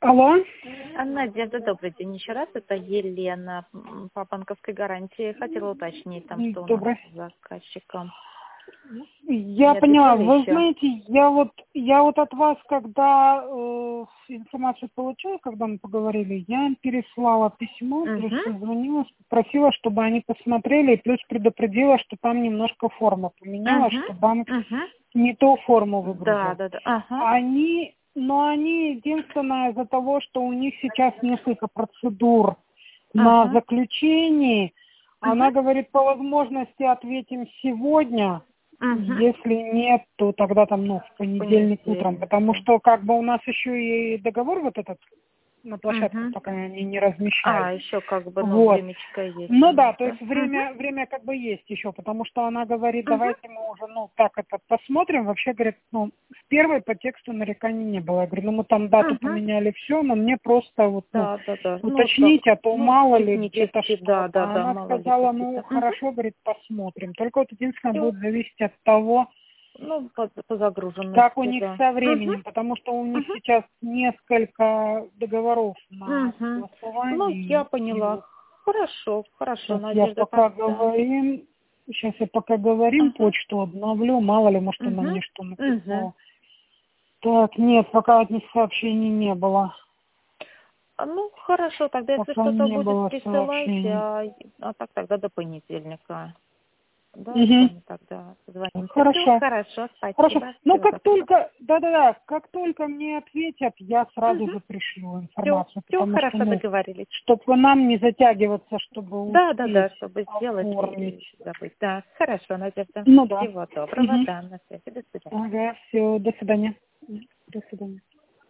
Алло. Надежда, добрый день еще раз. Это Елена по банковской гарантии. Хотела уточнить, там, что у нас Добрый. с заказчиком. Я Не поняла. отвечали Вы еще? знаете, я вот от вас, когда информацию получила, когда мы поговорили, я им переслала письмо, созвонилась, попросила, чтобы они посмотрели, и плюс предупредила, что там немножко форма поменялась, что банк не ту форму выгрузил. Да. Но они единственное из-за того, что у них сейчас несколько процедур на заключении, она говорит, по возможности ответим сегодня, если нет, то тогда там, в понедельник утром, потому что как бы у нас еще и договор вот этот на площадке, пока они не размещают. Еще как бы, Вот. времечко есть. Ну да, то есть время как бы есть еще, потому что она говорит, давайте мы уже, так это посмотрим. Вообще, говорит, с первой по тексту нареканий не было. Я говорю, мы там дату поменяли, все, но мне просто уточнить, а то мало ли где-то что-то. Она сказала, хорошо, говорит, посмотрим. Только вот единственное будет зависеть от того, по загруженности. как у них со временем, потому что у них сейчас несколько договоров на согласование. Я поняла. Хорошо, Надежда. Сейчас я пока говорим, почту обновлю, мало ли, может, она мне что написала. Так, нет, пока от них сообщений не было. Хорошо, тогда если Пока что-то не было будет, сообщений. присылайте, так тогда до понедельника. Да, с вами тогда позвонимся. Хорошо. Хорошо, спасибо. Хорошо. Но Всего как доброго. как только мне ответят, я сразу же пришлю информацию. Все Потому хорошо, что, договорились. чтобы нам не затягиваться, чтобы успеть чтобы сделать оформить. и забыть. Да, хорошо, Надежда. Ну да. Всего доброго, на связи, до свидания. Ага, все, до свидания. До свидания.